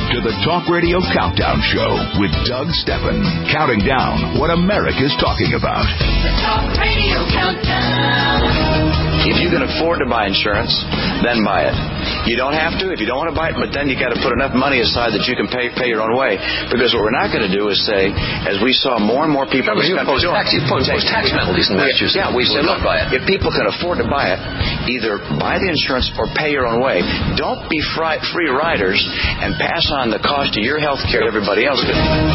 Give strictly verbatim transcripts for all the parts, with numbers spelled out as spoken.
to the Talk Radio Countdown Show with Doug Steffen, counting down what America's talking about. The Talk Radio Countdown. If you can afford to buy insurance, then buy it. You don't have to if you don't want to buy it, but then you got to put enough money aside that you can pay pay your own way. Because what we're not going to do is say, as we saw more and more people in this country doing, tax, you impose tax penalties in Massachusetts. Yeah, we said, look, buy it. If people can afford to buy it, either buy the insurance or pay your own way. Don't be fri- free riders and pass on the cost of your health care to everybody else.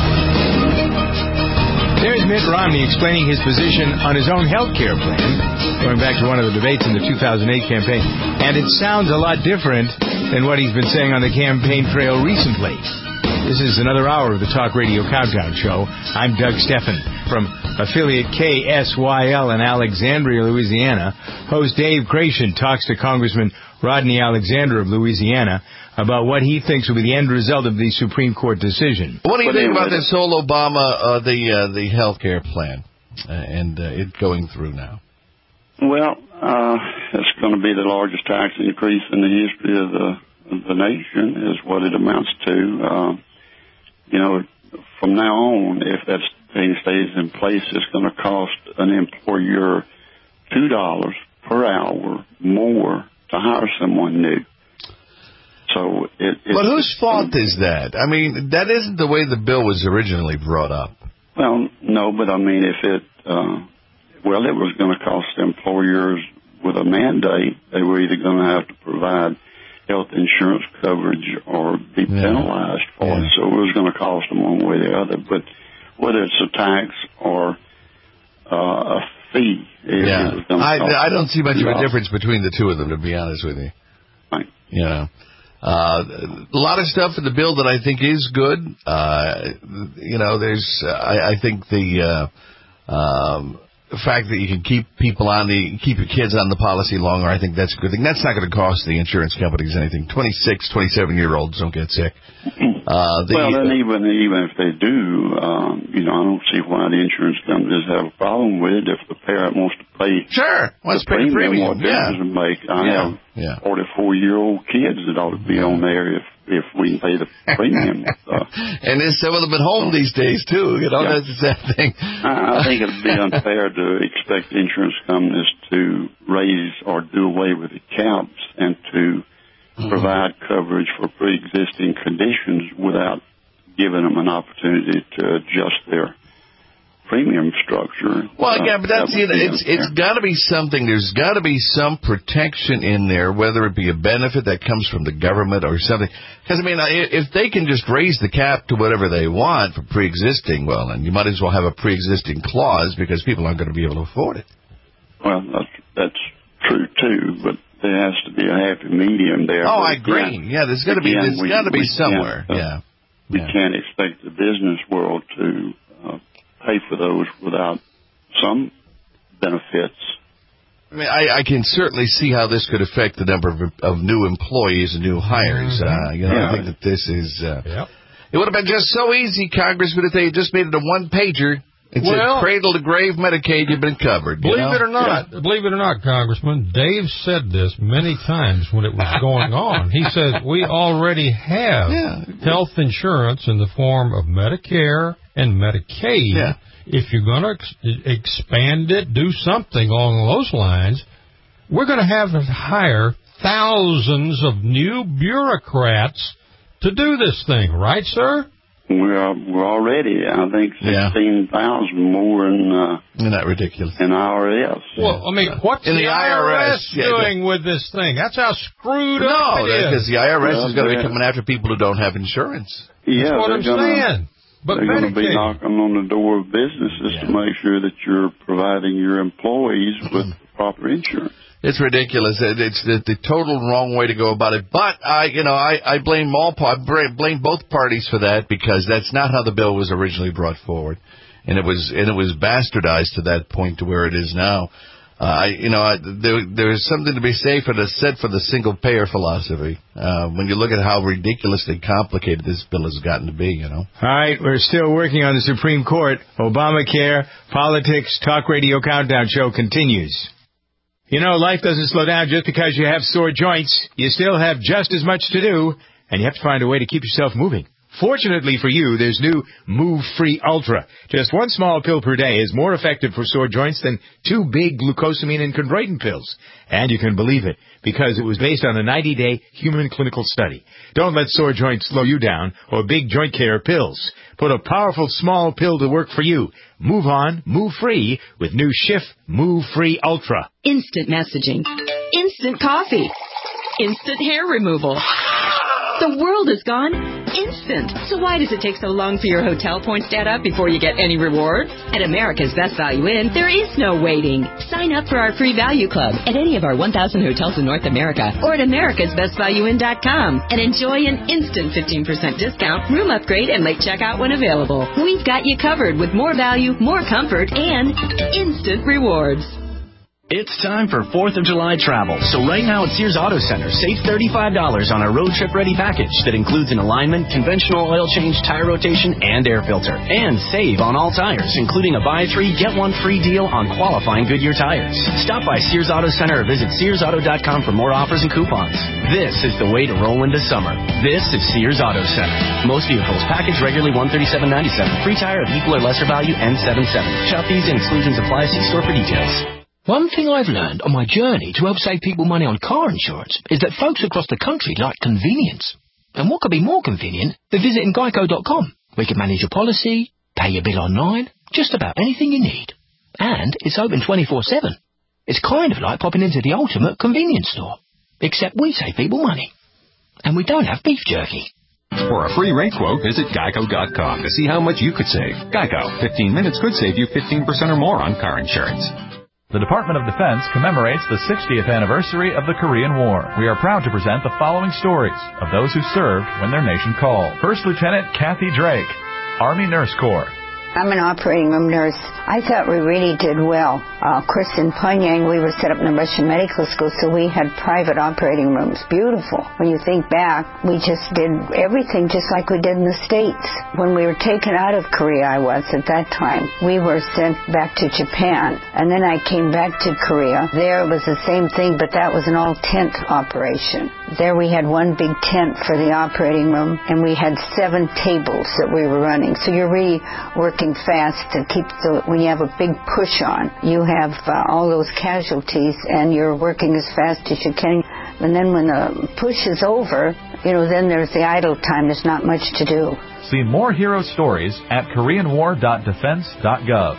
There's Mitt Romney explaining his position on his own health care plan, going back to one of the debates in the two thousand eight campaign. And it sounds a lot different than what he's been saying on the campaign trail recently. This is another hour of the Talk Radio Countdown Show. I'm Doug Steffen from affiliate K S Y L in Alexandria, Louisiana. Host Dave Creation talks to Congressman Rodney Alexander of Louisiana about what he thinks will be the end result of the Supreme Court decision. What do you think about this whole Obama, uh, the uh, the health care plan, uh, and uh, it going through now? Well, uh, it's going to be the largest tax increase in the history of the, of the nation, is what it amounts to. Uh, you know, from now on, if that thing stays in place, it's going to cost an employer two dollars per hour more to hire someone new. So it, but whose fault is that? I mean, that isn't the way the bill was originally brought up. Well, no, but I mean, if it, uh, well, it was going to cost employers with a mandate. They were either going to have to provide health insurance coverage or be yeah. penalized for yeah. it. So it was going to cost them one way or the other. But whether it's a tax or uh, a fee, it, yeah. it was I, I don't see much of a off. difference between the two of them, to be honest with you. Right. You know. Uh, a lot of stuff in the bill that I think is good. Uh, you know, there's, uh, I, I think the, uh, um, the fact that you can keep people on the, keep your kids on the policy longer, I think that's a good thing. That's not going to cost the insurance companies anything. twenty-six, twenty-seven year olds don't get sick. Uh, the, well, then even, even if they do, um, you know, I don't see why the insurance companies have a problem with it. If the parent wants to pay, sure, wants to pay the premium, what yeah. difference it make? I yeah. have yeah. forty-four year old kids that ought to be on there if, if we pay the premium. uh, and there's some of them at home these days, too. You know, yeah. that's the sad thing. I, I think it would be unfair to expect insurance companies to raise or do away with the caps and to mm-hmm. provide coverage for pre-existing conditions without giving them an opportunity to adjust their premium structure. Well, uh, yeah, but that's, that you know, it's it's got to be something. There's got to be some protection in there, whether it be a benefit that comes from the government or something. Because, I mean, if they can just raise the cap to whatever they want for pre-existing, well, then you might as well have a pre-existing clause because people aren't going to be able to afford it. Well, that's, that's true, too, but there has to be a happy medium there. Oh, but I agree. again, yeah, there's got to be, there's we, got to be we somewhere. Uh, yeah. We yeah. can't expect the business world to uh, pay for those without some benefits. I mean, I, I can certainly see how this could affect the number of, of new employees and new hires. Mm-hmm. Uh, you know, yeah. I think that this is. Uh, yep. It would have been just so easy, Congressman, if they had just made it a one pager. It well, said cradle to grave Medicaid, you've been covered. Believe you know? it or not, yeah. believe it or not, Congressman, Dave said this many times when it was going on. He says we already have yeah. health insurance in the form of Medicare and Medicaid. Yeah. If you're going to ex- expand it, do something along those lines, we're going to have to hire thousands of new bureaucrats to do this thing, right, sir? We're we're already, I think, sixteen thousand more in uh, Isn't that ridiculous? in I R S. Well, I mean, what's in the, the I R S, yeah, doing with this thing? That's how screwed no, up it is. because the I R S well, is going to be yeah. coming after people who don't have insurance. Yeah, That's what I'm gonna, saying. But they're going to be Medicaid. knocking on the door of businesses Yeah. to make sure that you're providing your employees with proper insurance. It's ridiculous. It's the, the total wrong way to go about it. But I, you know, I, I blame all I blame both parties for that because that's not how the bill was originally brought forward, and it was and it was bastardized to that point to where it is now. Uh, I, you know, I, there there is something to be said for the said for the single payer philosophy. Uh, when you look at how ridiculously complicated this bill has gotten to be, you know. All right, we're still working on the Supreme Court. Obamacare, politics, Talk Radio Countdown Show continues. You know, life doesn't slow down just because you have sore joints. You still have just as much to do. and you have to find a way to keep yourself moving. Fortunately for you, there's new Move Free Ultra. Just one small pill per day is more effective for sore joints than two big glucosamine and chondroitin pills. And you can believe it, because it was based on a ninety-day human clinical study. Don't let sore joints slow you down or big joint care pills. Put a powerful small pill to work for you. Move on, move free with new Schiff Move Free Ultra. Instant messaging. Instant coffee. Instant hair removal. The world is gone instant. So why does it take so long for your hotel points to add up before you get any rewards? At America's Best Value Inn, there is no waiting. Sign up for our free value club at any of our one thousand hotels in North America or at americas best value inn dot com and enjoy an instant fifteen percent discount, room upgrade, and late checkout when available. We've got you covered with more value, more comfort, and instant rewards. It's time for fourth of July travel. So right now at Sears Auto Center, save thirty-five dollars on our road trip ready package that includes an alignment, conventional oil change, tire rotation, and air filter. And save on all tires, including a buy three, get one free deal on qualifying Goodyear tires. Stop by Sears Auto Center or visit sears auto dot com for more offers and coupons. This is the way to roll into summer. This is Sears Auto Center. Most vehicles packaged regularly one hundred thirty-seven dollars and ninety-seven cents. Free tire of equal or lesser value N seventy-seven. Shop these and exclusions apply. See store for details. One thing I've learned on my journey to help save people money on car insurance is that folks across the country like convenience. And what could be more convenient than visiting geico dot com? We can manage your policy, pay your bill online, just about anything you need. And it's open twenty-four seven. It's kind of like popping into the ultimate convenience store. Except we save people money. And we don't have beef jerky. For a free rate quote, visit geico dot com to see how much you could save. Geico. fifteen minutes could save you fifteen percent or more on car insurance. The Department of Defense commemorates the sixtieth anniversary of the Korean War. We are proud to present the following stories of those who served when their nation called. First Lieutenant Kathy Drake, Army Nurse Corps. I'm an operating room nurse. I thought we really did well. Uh, of course, in Pyongyang, we were set up in the Russian medical school, so we had private operating rooms. Beautiful. When you think back, we just did everything just like we did in the States. When we were taken out of Korea, I was at that time, we were sent back to Japan. And then I came back to Korea. There it was the same thing, but that was an all-tent operation. There we had one big tent for the operating room, and we had seven tables that we were running. So you're really working fast to keep the, when you have a big push on, you have uh, all those casualties and you're working as fast as you can. And then when the push is over, you know, then there's the idle time. There's not much to do. See more hero stories at korean war dot defense dot gov.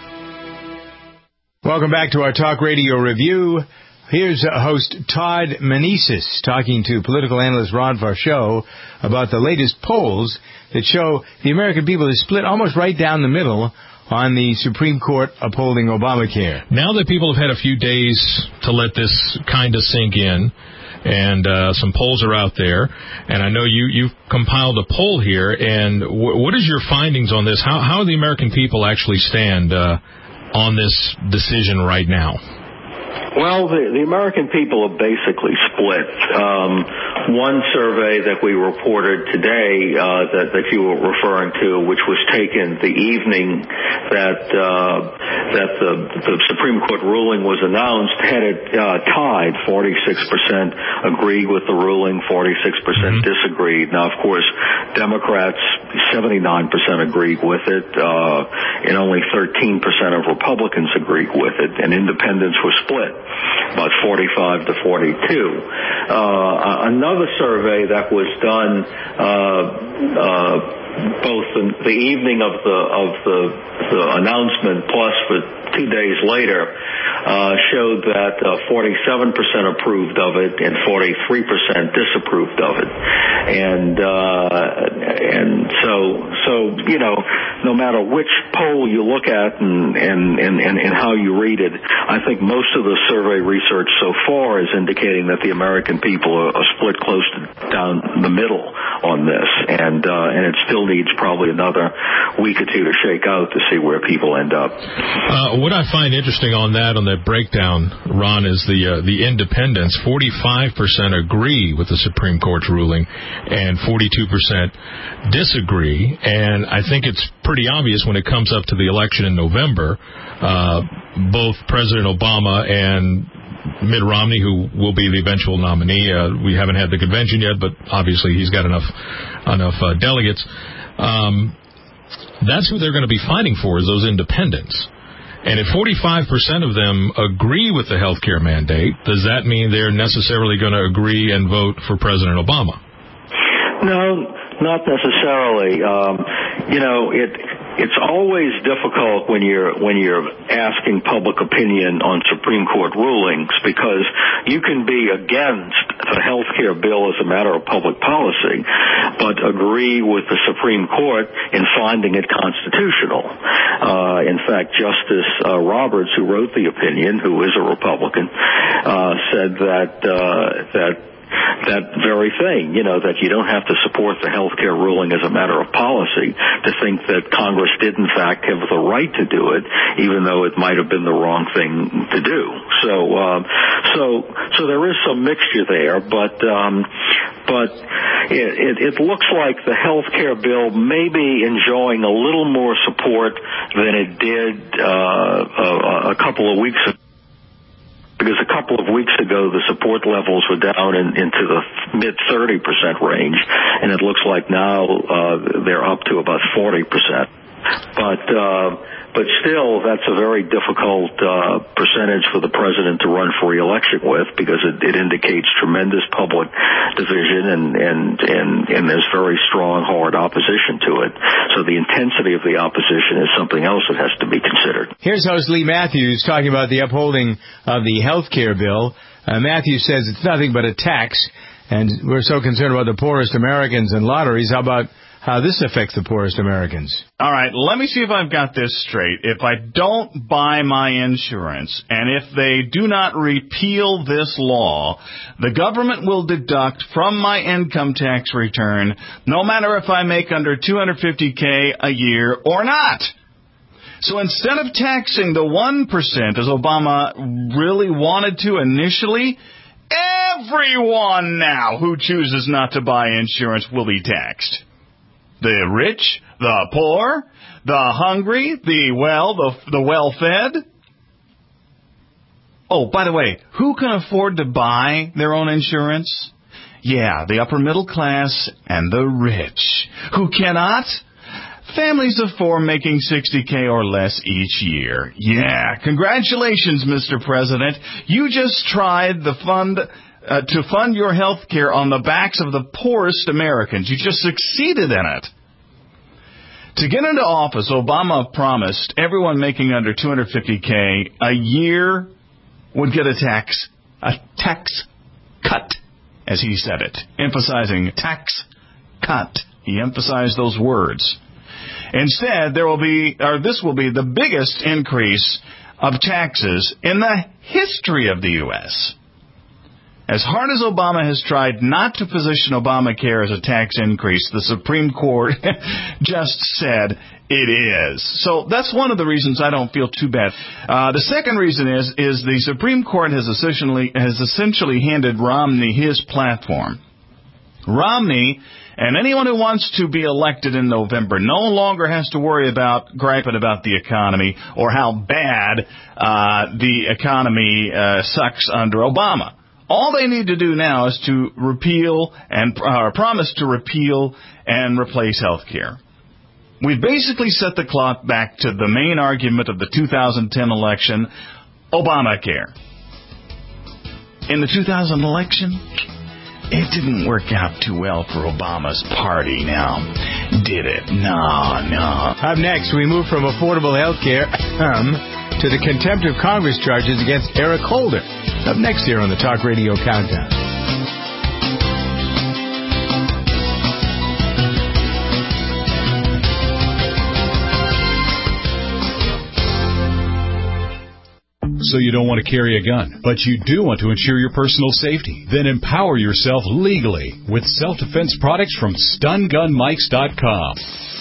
Welcome back to our Talk Radio Review. Here's host Todd Meneses talking to political analyst Ron Varsho about the latest polls that show the American people is split almost right down the middle on the Supreme Court upholding Obamacare. Now that people have had a few days to let this kind of sink in, and uh, some polls are out there, and I know you, you've compiled a poll here, and w- what is your findings on this? How, how do the American people actually stand uh, on this decision right now? Well, the, the American people are basically split. Um, one survey that we reported today uh, that, that you were referring to, which was taken the evening that uh, that the, the Supreme Court ruling was announced, had it uh, tied. forty-six percent agreed with the ruling, forty-six percent mm-hmm. disagreed. Now, of course, Democrats, seventy-nine percent agreed with it, uh, and only thirteen percent of Republicans agreed with it, and independents were split, about forty-five to forty-two. Uh, another survey that was done uh, uh, both the, the evening of the of the, the announcement plus for two days later uh, showed that uh, forty-seven percent approved of it and forty-three percent disapproved of it, and uh, and so so you know, no matter which poll you look at and and, and, and and how you read it, I think most of the survey research so far is indicating that the American people are, are split close to down the middle on this, and uh, and it still needs probably another week or two to shake out to see where people end up. Uh, what I find interesting on that, on that breakdown, Ron, is the uh, the independents. forty-five percent agree with the Supreme Court's ruling, and forty-two percent disagree. And I think it's pretty obvious when it comes up to the election in November, uh, both President Obama and Mitt Romney, who will be the eventual nominee. Uh, we haven't had the convention yet, but obviously he's got enough enough uh, delegates. Um, that's who they're going to be fighting for, is those independents. And if forty-five percent of them agree with the health care mandate, does that mean they're necessarily going to agree and vote for President Obama? No, not necessarily. Um, you know, it it's always difficult when you're when you're asking public opinion on Supreme Court rulings, because you can be against the health care bill as a matter of public policy, but agree with the Supreme Court in finding it constitutional. Uh, in fact, Justice uh, Roberts, who wrote the opinion, who is a Republican, uh, said that uh, that. that very thing, you know, that you don't have to support the health care ruling as a matter of policy to think that Congress did, in fact, have the right to do it, even though it might have been the wrong thing to do. So, um, so, so there is some mixture there, but, um, but it, it, it looks like the health care bill may be enjoying a little more support than it did uh, a, a couple of weeks ago. Because a couple of weeks ago, the support levels were down in, into the mid thirty percent range, and it looks like now uh, they're up to about forty percent. But uh, but still, that's a very difficult uh, percentage for the president to run for re-election with, because it, it indicates tremendous public division, and, and, and, and there's very strong, hard opposition to it. So the intensity of the opposition is something else that has to be considered. Here's host Lee Matthews talking about the upholding of the health care bill. Uh, Matthews says it's nothing but a tax, and we're so concerned about the poorest Americans and lotteries. How about how this affects the poorest Americans? All right, let me see if I've got this straight. If I don't buy my insurance, and if they do not repeal this law, the government will deduct from my income tax return, no matter if I make under two hundred fifty thousand dollars a year or not. So instead of taxing the one percent, as Obama really wanted to initially, everyone now who chooses not to buy insurance will be taxed. The rich, the poor, the hungry, the well, the, the well-fed. Oh, by the way, who can afford to buy their own insurance? Yeah, the upper middle class and the rich. Who cannot? Families of four making sixty thousand dollars or less each year. Yeah, congratulations, Mister President. You just tried the fund... Uh, to fund your health care on the backs of the poorest Americans. You just succeeded in it. To get into office, Obama promised everyone making under two hundred fifty thousand dollars a year would get a tax, a tax cut, as he said it, emphasizing tax cut. He emphasized those words. Instead, there will be, or this will be the biggest increase of taxes in the history of the U S As hard as Obama has tried not to position Obamacare as a tax increase, the Supreme Court just said it is. So that's one of the reasons I don't feel too bad. Uh, the second reason is is the Supreme Court has essentially has essentially handed Romney his platform. Romney and anyone who wants to be elected in November no longer has to worry about griping about the economy or how bad uh, the economy uh, sucks under Obama. All they need to do now is to repeal and uh, promise to repeal and replace health care. We've basically set the clock back to the main argument of the two thousand ten election, Obamacare. In the two thousand election, it didn't work out too well for Obama's party now, did it? No, no. Up next, we move from affordable health care um, to the contempt of Congress charges against Eric Holder. Up next here on the Talk Radio Countdown. So you don't want to carry a gun, but you do want to ensure your personal safety. Then empower yourself legally with self-defense products from stun gun mics dot com.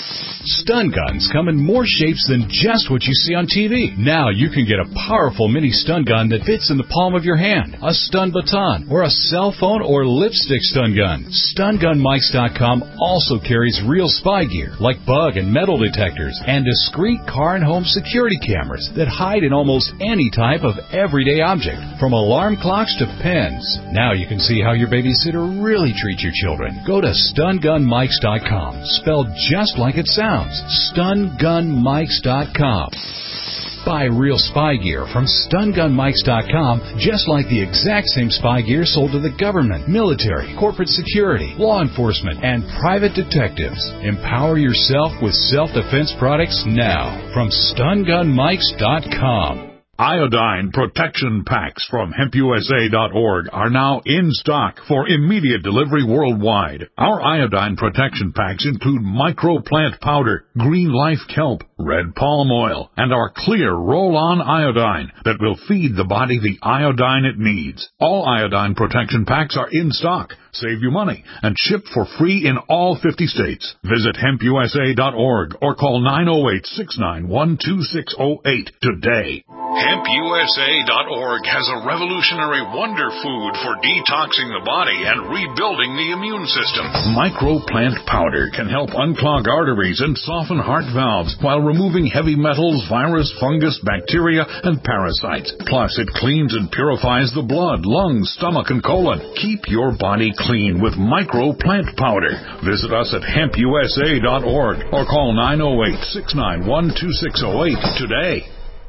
Stun guns come in more shapes than just what you see on T V. Now you can get a powerful mini stun gun that fits in the palm of your hand, a stun baton, or a cell phone or lipstick stun gun. stun gun mics dot com also carries real spy gear like bug and metal detectors and discreet car and home security cameras that hide in almost any type of everyday object, from alarm clocks to pens. Now you can see how your babysitter really treats your children. Go to stun gun mics dot com, spelled just like it sounds, stun gun mics dot com. Buy real spy gear from stun gun mics dot com, just like the exact same spy gear sold to the government, military, corporate security, law enforcement, and private detectives. Empower yourself with self-defense products now from stun gun mics dot com. Iodine protection packs from hemp U S A dot org are now in stock for immediate delivery worldwide. Our iodine protection packs include microplant powder, green life kelp, red palm oil, and our clear roll-on iodine that will feed the body the iodine it needs. All iodine protection packs are in stock, save you money, and shipped for free in all fifty states. Visit hemp U S A dot org or call nine oh eight, six nine one, two six oh eight today. hemp U S A dot org has a revolutionary wonder food for detoxing the body and rebuilding the immune system. Microplant powder can help unclog arteries and soften heart valves while removing heavy metals, virus, fungus, bacteria, and parasites. Plus, it cleans and purifies the blood, lungs, stomach, and colon. Keep your body clean with microplant powder. Visit us at hemp U S A dot org or call nine oh eight, six nine one, two six oh eight today.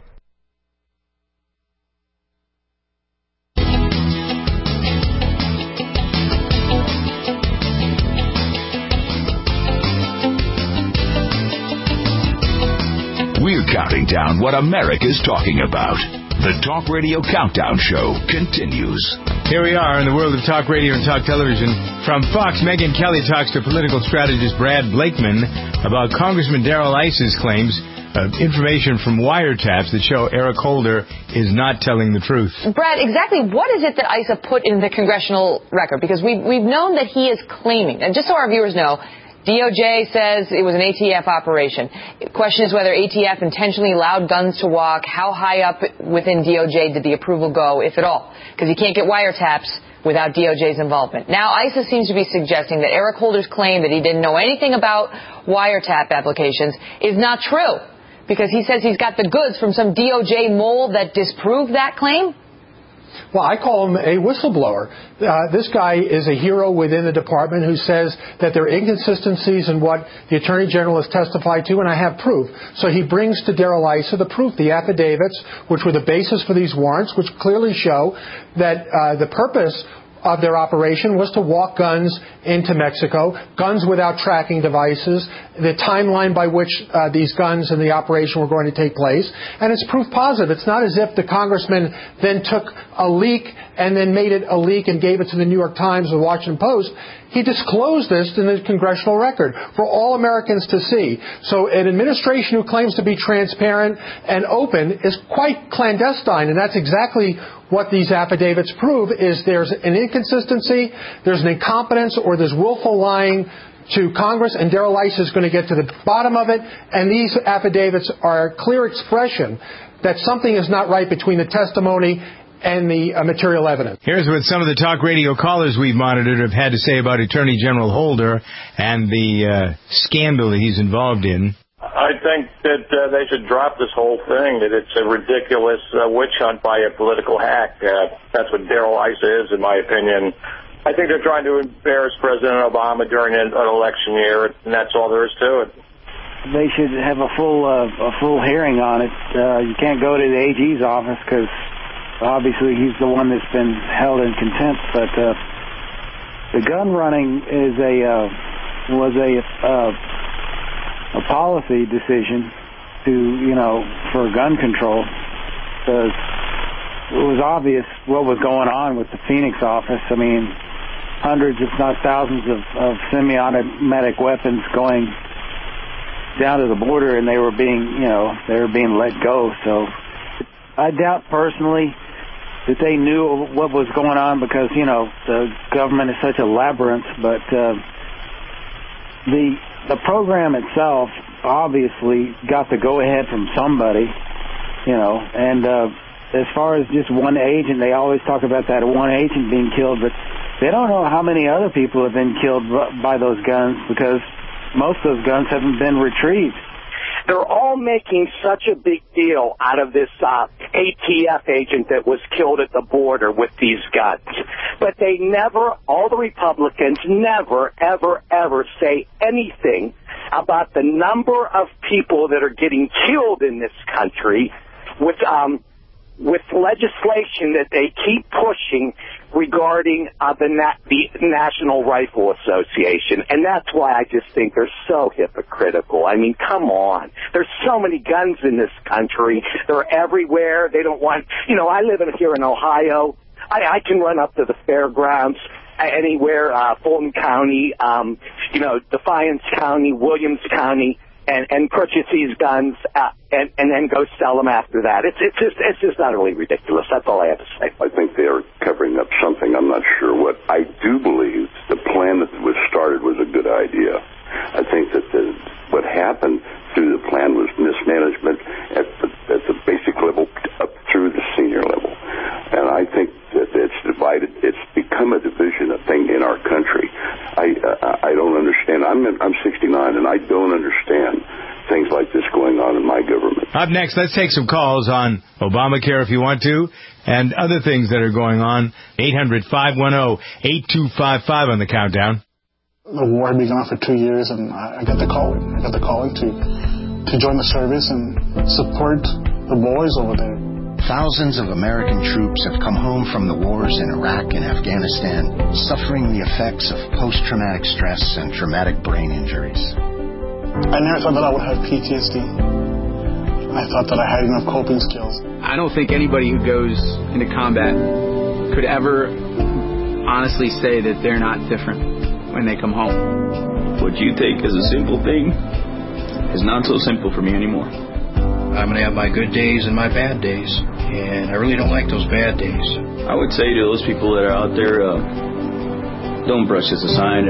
We're counting down what America's talking about. The Talk Radio Countdown Show continues. Here we are in the world of talk radio and talk television. From Fox, Megyn Kelly talks to political strategist Brad Blakeman about Congressman Darrell Iss's claims of information from wiretaps that show Eric Holder is not telling the truth. Brad, exactly what is it that Issa put in the congressional record? Because we've, we've known that he is claiming, and just so our viewers know, D O J says it was an A T F operation. The question is whether A T F intentionally allowed guns to walk. How high up within D O J did the approval go, if at all? Because you can't get wiretaps without D O J's involvement. Now, Issa seems to be suggesting that Eric Holder's claim that he didn't know anything about wiretap applications is not true, because he says he's got the goods from some D O J mole that disproved that claim. Well, I call him a whistleblower. Uh, this guy is a hero within the department who says that there are inconsistencies in what the Attorney General has testified to, and I have proof. So he brings to Darrell Issa the proof, the affidavits, which were the basis for these warrants, which clearly show that uh, the purpose of their operation was to walk guns into Mexico, guns without tracking devices, the timeline by which uh, these guns and the operation were going to take place. And it's proof positive. It's not as if the congressman then took a leak and then made it a leak and gave it to the New York Times or the Washington Post. He disclosed this in the congressional record for all Americans to see. So an administration who claims to be transparent and open is quite clandestine, and that's exactly what these affidavits prove, is there's an inconsistency, there's an incompetence, or there's willful lying to Congress, and Darrell Issa is going to get to the bottom of it, and these affidavits are a clear expression that something is not right between the testimony and the uh, material evidence. Here's what some of the talk radio callers we've monitored have had to say about Attorney General Holder and the uh, scandal that he's involved in. I think that uh, they should drop this whole thing, that it's a ridiculous uh, witch hunt by a political hack. Uh, that's what Darrell Issa is, in my opinion. I think they're trying to embarrass President Obama during an, an election year, and that's all there is to it. They should have a full uh, a full hearing on it. Uh, you can't go to the A G's office because obviously he's the one that's been held in contempt. But uh, the gun running is a uh, was a uh, a policy decision to you know for gun control, because it was obvious what was going on with the Phoenix office. I mean, hundreds, if not thousands, of, of semi-automatic weapons going down to the border, and they were being, you know, they were being let go. So I doubt personally that they knew what was going on, because, you know, the government is such a labyrinth. But uh, the the program itself obviously got the go-ahead from somebody, you know, and uh, as far as just one agent, they always talk about that one agent being killed, but they don't know how many other people have been killed by those guns because most of those guns haven't been retrieved. They're all making such a big deal out of this uh, A T F agent that was killed at the border with these guns. But they never, all the Republicans never, ever, ever say anything about the number of people that are getting killed in this country with um, with legislation that they keep pushing regarding uh, the, Na- the National Rifle Association. And that's why I just think they're so hypocritical. I mean, come on. There's so many guns in this country. They're everywhere. They don't want, you know, I live in, here in Ohio. I, I can run up to the fairgrounds anywhere, uh, Fulton County, um, you know, Defiance County, Williams County, and, and purchase these guns uh, and, and then go sell them after that. It's, it's just it's just utterly ridiculous. That's all I have to say. I think they are covering up something. I'm not sure what. I do believe the plan that was started was a good idea. I think that the, what happened through the plan was mismanagement at the, at the basic level up through the senior level. And I think that it's divided. It's become a division of thing in our country. I I, I don't understand. I'm I'm sixty-nine, and I don't understand things like this going on in my government. Up next, let's take some calls on Obamacare if you want to, and other things that are going on. eight hundred, five one zero, eight two five five on the countdown. The war had been gone for two years, and I got the call. I got the call to to join the service and support the boys over there. Thousands of American troops have come home from the wars in Iraq and Afghanistan, suffering the effects of post-traumatic stress and traumatic brain injuries. I never thought that I would have P T S D. I thought that I had enough coping skills. I don't think anybody who goes into combat could ever honestly say that they're not different when they come home. What you take as a simple thing is not so simple for me anymore. I'm going to have my good days and my bad days, and I really don't like those bad days. I would say to those people that are out there, uh, don't brush us aside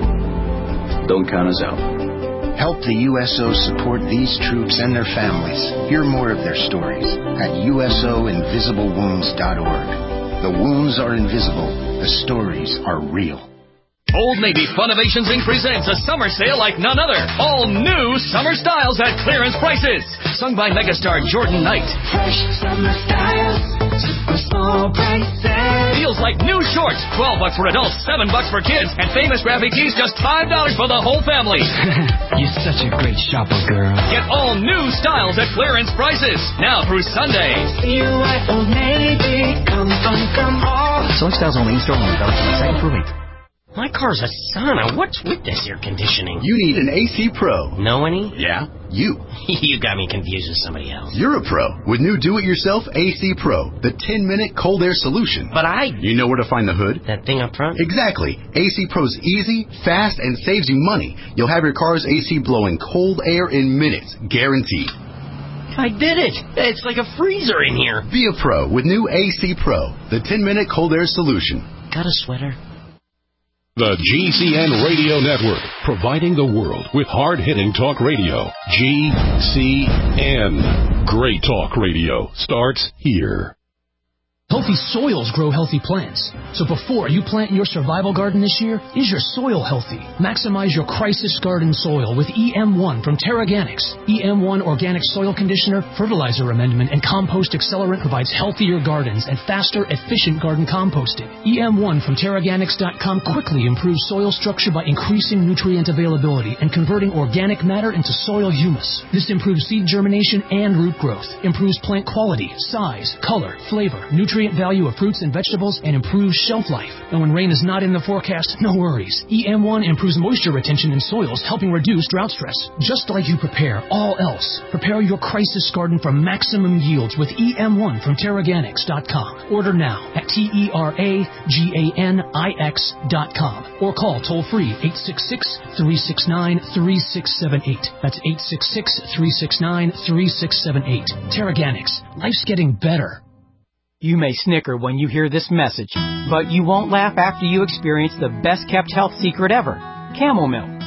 and don't count us out. Help the U S O support these troops and their families. Hear more of their stories at U S O invisible wounds dot org. The wounds are invisible. The stories are real. Old Navy Funnovations Incorporated presents a summer sale like none other. All new summer styles at clearance prices. Sung by megastar Jordan Knight. Fresh summer styles, super small prices. Feels like new shorts, twelve bucks for adults, seven bucks for kids, and famous graphic tees just five dollars for the whole family. You're such a great shopper, girl. Get all new styles at clearance prices now through Sunday. See you at Old Navy. Come, come, come all. Select styles only in store only. Second per week. My car's a Sauna. What's with this air conditioning? You need an A C Pro. Know any? Yeah, you. You got me confused with somebody else. You're a pro with new do-it-yourself A C Pro, the ten-minute cold air solution. But I... You know where to find the hood? That thing up front? Exactly. A C Pro's easy, fast, and saves you money. You'll have your car's A C blowing cold air in minutes, guaranteed. I did it. It's like a freezer in here. Be a pro with new A C Pro, the ten-minute cold air solution. Got a sweater? The G C N Radio Network, providing the world with hard-hitting talk radio. G C N. Great talk radio starts here. Healthy soils grow healthy plants. So before you plant your survival garden this year, is your soil healthy? Maximize your crisis garden soil with E M one from Terraganics. E M one Organic Soil Conditioner, Fertilizer Amendment, and Compost Accelerant provides healthier gardens and faster, efficient garden composting. E M one from Terraganics dot com quickly improves soil structure by increasing nutrient availability and converting organic matter into soil humus. This improves seed germination and root growth, improves plant quality, size, color, flavor, nutrient value of fruits and vegetables, and improves shelf life. And when rain is not in the forecast, no worries. E M one improves moisture retention in soils, helping reduce drought stress. Just like you prepare all else, prepare your crisis garden for maximum yields with E M one from Terraganics dot com. Order now at T E R A G A N I X dot com or call toll-free eight six six, three six nine, three six seven eight. That's eight six six, three six nine, three six seven eight. Terraganics. Life's getting better. You may snicker when you hear this message, but you won't laugh after you experience the best-kept health secret ever, Camel Milk.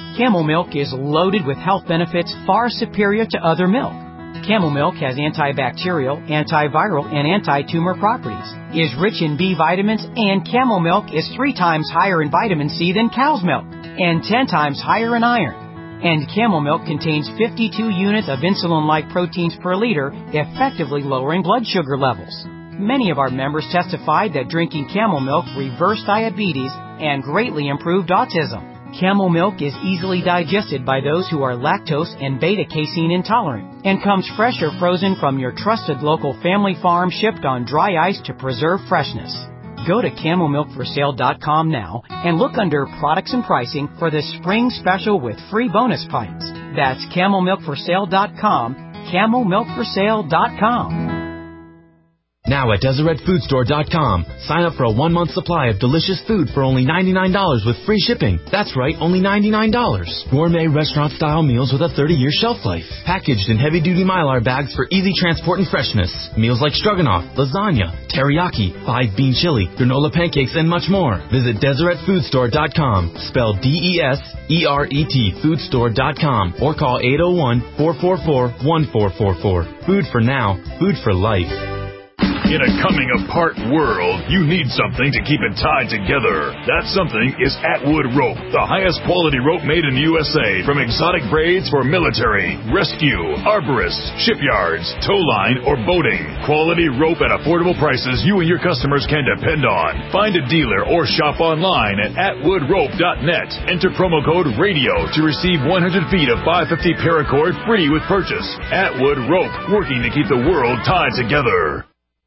Camel milk is loaded with health benefits far superior to other milk. Camel milk has antibacterial, antiviral, and anti-tumor properties, is rich in B vitamins, and camel milk is three times higher in vitamin C than cow's milk, and ten times higher in iron. And camel milk contains fifty-two units of insulin-like proteins per liter, effectively lowering blood sugar levels. Many of our members testified that drinking camel milk reversed diabetes and greatly improved autism. Camel milk is easily digested by those who are lactose and beta-casein intolerant and comes fresh or frozen from your trusted local family farm, shipped on dry ice to preserve freshness. Go to camel milk for sale dot com now and look under products and pricing for the spring special with free bonus pints. That's camel milk for sale dot com, camel milk for sale dot com. Now at Deseret Food Store dot com, sign up for a one-month supply of delicious food for only ninety-nine dollars with free shipping. That's right, only ninety-nine dollars. Gourmet restaurant-style meals with a thirty-year shelf life. Packaged in heavy-duty Mylar bags for easy transport and freshness. Meals like stroganoff, lasagna, teriyaki, five-bean chili, granola pancakes, and much more. Visit Deseret Food Store dot com, spelled D E S E R E T, food store dot com, or call eight oh one, four four four, one four four four. Food for now, food for life. In a coming-apart world, you need something to keep it tied together. That something is Atwood Rope, the highest quality rope made in the U S A, from exotic braids for military, rescue, arborists, shipyards, tow line, or boating. Quality rope at affordable prices you and your customers can depend on. Find a dealer or shop online at atwood rope dot net. Enter promo code RADIO to receive one hundred feet of five fifty paracord free with purchase. Atwood Rope, working to keep the world tied together.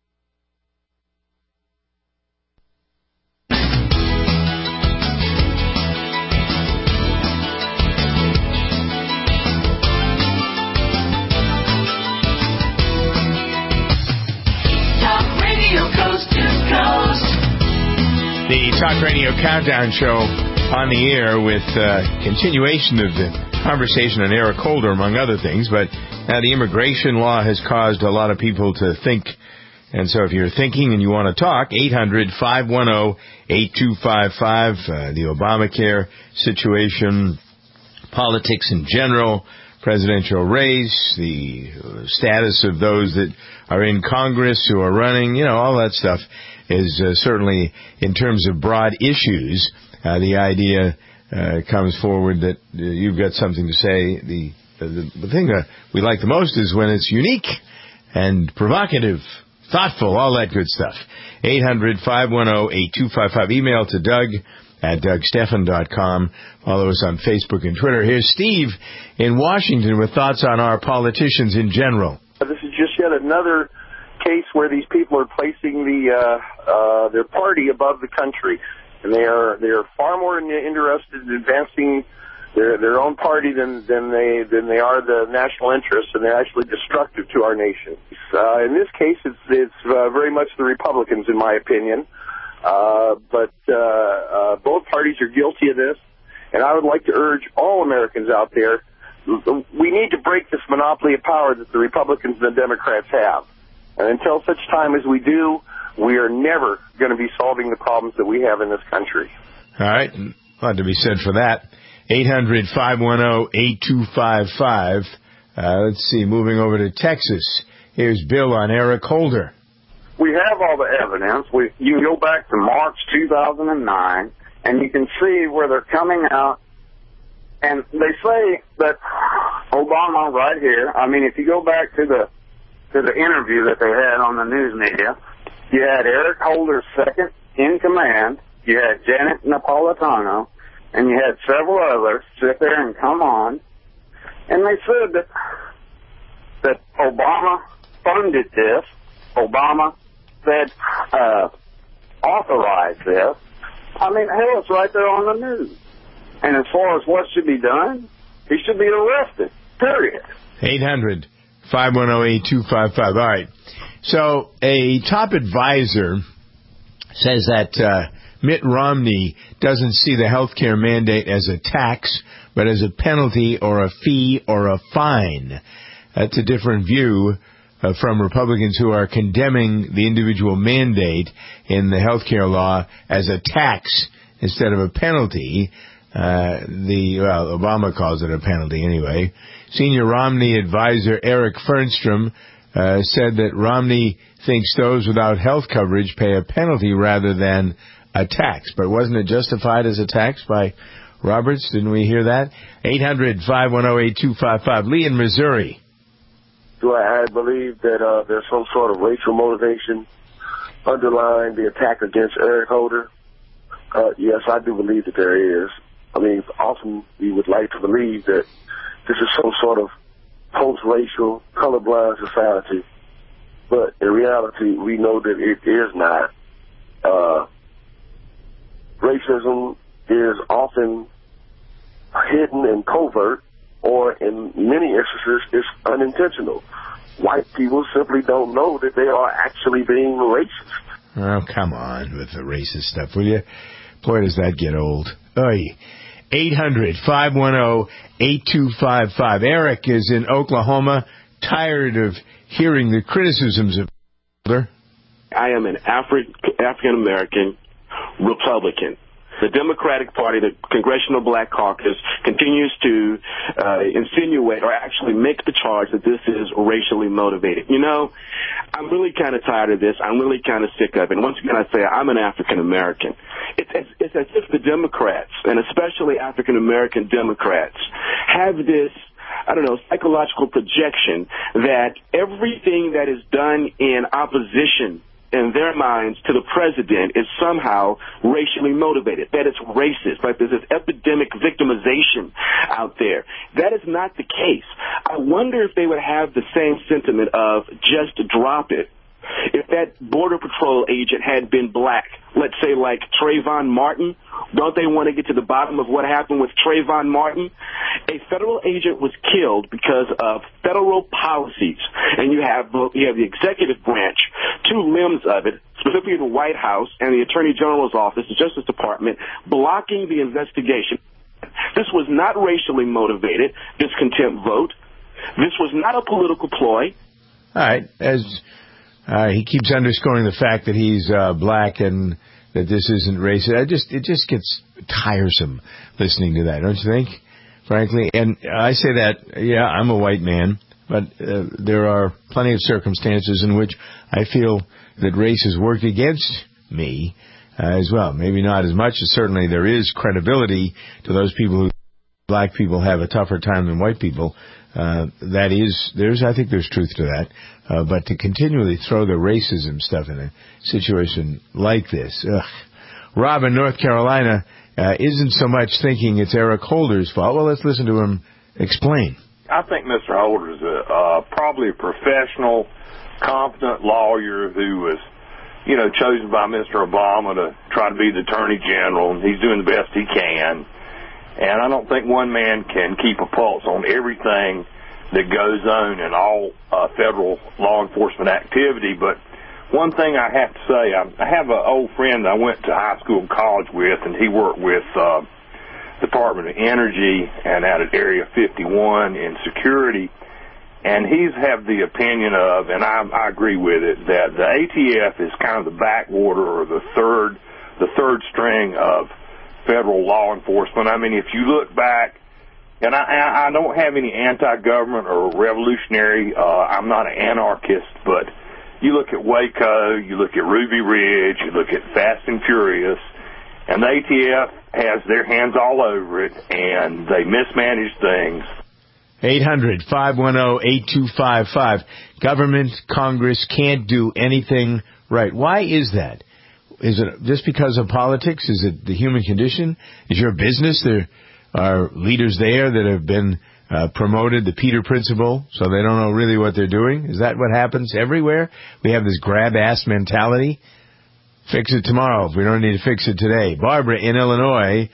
The Talk Radio Countdown Show on the air with uh, continuation of the conversation on Eric Holder, among other things. But now the immigration law has caused a lot of people to think. And so if you're thinking and you want to talk, eight hundred, five one zero, eight two five five, uh, the Obamacare situation, politics in general, presidential race, the status of those that are in Congress who are running, you know, all that stuff is uh, certainly, in terms of broad issues, uh, the idea uh, comes forward that uh, you've got something to say. The, the the thing that we like the most is when it's unique and provocative, thoughtful, all that good stuff. eight hundred, five one zero, eight two five five. Email to Doug at doug stephan dot com. Follow us on Facebook and Twitter. Here's Steve in Washington with thoughts on our politicians in general. This is just yet another case where these people are placing the uh, uh, their party above the country, and they are they are far more interested in advancing their their own party than than they than they are the national interests, and they're actually destructive to our nation. Uh, in this case, it's it's uh, very much the Republicans, in my opinion, uh, but uh, uh, both parties are guilty of this, and I would like to urge all Americans out there: we need to break this monopoly of power that the Republicans and the Democrats have. And until such time as we do, we are never going to be solving the problems that we have in this country. All right. A lot to be said for that. eight hundred, five one zero, eight two five five. Uh, let's see. Moving over to Texas. Here's Bill on Eric Holder. We have all the evidence. We, you can go back to March two thousand nine, and you can see where they're coming out. And they say that Obama right here, I mean, if you go back to the to the interview that they had on the news media, you had Eric Holder second in command, you had Janet Napolitano, and you had several others sit there and come on, and they said that that Obama funded this, Obama said uh, authorized this. I mean, hell, it's right there on the news. And as far as what should be done, he should be arrested, period. eight hundred, five one zero, eight two five five. All right. So a top advisor says that uh, Mitt Romney doesn't see the health care mandate as a tax, but as a penalty or a fee or a fine. That's a different view uh, from Republicans who are condemning the individual mandate in the health care law as a tax instead of a penalty. Uh, the well, Obama calls it a penalty anyway. Senior Romney advisor Eric Fernstrom uh, said that Romney thinks those without health coverage pay a penalty rather than a tax. But wasn't it justified as a tax by Roberts? Didn't we hear that? eight hundred, five one zero, eight two five five. Lee in Missouri. Do I, I believe that uh, there's some sort of racial motivation underlying the attack against Eric Holder? Uh, yes, I do believe that there is. I mean, often we would like to believe that this is some sort of post-racial, colorblind society. But in reality, we know that it is not. Uh, racism is often hidden and covert, or in many instances, it's unintentional. White people simply don't know that they are actually being racist. Oh, come on with the racist stuff, will you? Boy, does that get old. Oy. eight hundred, five one zero, eight two five five. Eric is in Oklahoma, tired of hearing the criticisms of Holder. I am an Afri- African-American Republican. The Democratic Party, the Congressional Black Caucus, continues to uh, insinuate or actually make the charge that this is racially motivated. You know, I'm really kind of tired of this. I'm really kind of sick of it. And once again, I say I'm an African-American. It's, it's, it's as if the Democrats, and especially African-American Democrats, have this, I don't know, psychological projection that everything that is done in opposition in their minds to the president is somehow racially motivated, that it's racist, like there's this epidemic victimization out there. That is not the case. I wonder if they would have the same sentiment of just drop it if that Border Patrol agent had been black, let's say like Trayvon Martin. Don't they want to get to the bottom of what happened with Trayvon Martin? A federal agent was killed because of federal policies, and you have you have the executive branch, two limbs of it, specifically the White House and the Attorney General's office, the Justice Department, blocking the investigation. This was not racially motivated, this contempt vote. This was not a political ploy. All right, as uh, he keeps underscoring the fact that he's uh, black and that this isn't racist. I just it just gets tiresome listening to that, don't you think? Frankly, and I say that, yeah, I'm a white man, but uh, there are plenty of circumstances in which I feel that race has worked against me uh, as well. Maybe not as much as certainly there is credibility to those people who black people have a tougher time than white people. Uh, that is, there's, I think there's truth to that. Uh, but to continually throw the racism stuff in a situation like this, ugh. Rob in North Carolina uh, isn't so much thinking it's Eric Holder's fault. Well, let's listen to him explain. I think Mister Holder is a, uh, probably a professional, competent lawyer who was, you know, chosen by Mister Obama to try to be the Attorney General, and he's doing the best he can. And I don't think one man can keep a pulse on everything that goes on in all uh, federal law enforcement activity. But one thing I have to say, I, I have an old friend I went to high school and college with, and he worked with uh, Department of Energy and out at Area fifty-one in security. And he's have the opinion of, and I, I agree with it, that the A T F is kind of the backwater or the third, the third string of federal law enforcement. I mean, if you look back, and I, I don't have any anti-government or revolutionary, uh, I'm not an anarchist, but you look at Waco, you look at Ruby Ridge, you look at Fast and Furious, and the A T F has their hands all over it, and they mismanage things. eight hundred, five one zero, eight two five five. Government, Congress can't do anything right. Why is that? Is it just because of politics? Is it the human condition? Is your business? There are leaders there that have been uh, promoted, the Peter Principle, so they don't know really what they're doing? Is that what happens everywhere? We have this grab-ass mentality. Fix it tomorrow if we don't need to fix it today. Barbara in Illinois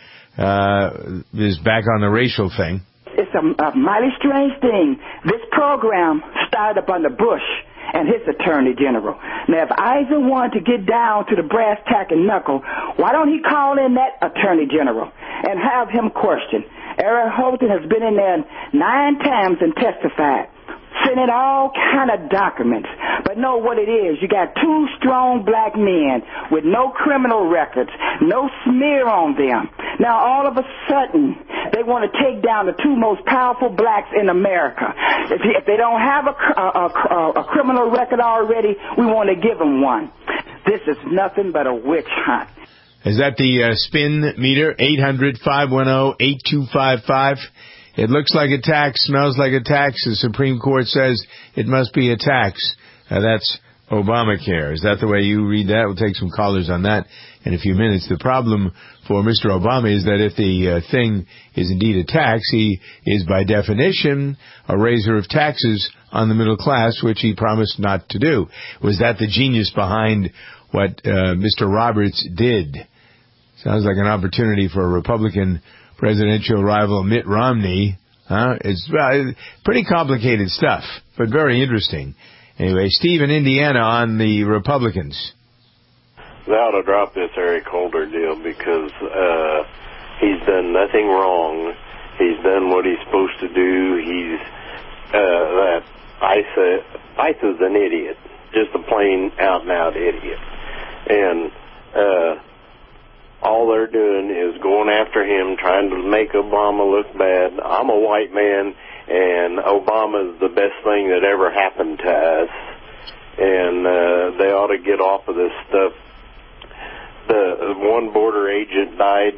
uh, is back on the racial thing. It's a, a mighty strange thing. This program started up under Bush and his Attorney General. Now, if Eisen wanted to get down to the brass tack and knuckle, why don't he call in that Attorney General and have him question? Eric Holder has been in there nine times and testified. sending all kind of documents. But know what it is. You got two strong black men with no criminal records, no smear on them. Now, all of a sudden, they want to take down the two most powerful blacks in America. If, if they don't have a, a, a, a criminal record already, we want to give them one. This is nothing but a witch hunt. Is that the uh, spin meter? eight hundred, five one zero, eight two five five. It looks like a tax, smells like a tax. The Supreme Court says it must be a tax. Uh, that's Obamacare. Is that the way you read that? We'll take some callers on that in a few minutes. The problem for Mister Obama is that if the uh, thing is indeed a tax, he is by definition a raiser of taxes on the middle class, which he promised not to do. Was that the genius behind what uh, Mister Roberts did? Sounds like an opportunity for a Republican presidential rival Mitt Romney. Huh? It's uh, pretty complicated stuff, but very interesting. Anyway, Steve in Indiana on the Republicans. They ought to drop this Eric Holder deal because uh, he's done nothing wrong. He's done what he's supposed to do. He's uh, that ICE, ICE is an idiot, just a plain out-and-out idiot. And uh, all they're doing is going after him, trying to make Obama look bad. I'm a white man, and Obama's the best thing that ever happened to us. And uh, they ought to get off of this stuff. The one border agent died,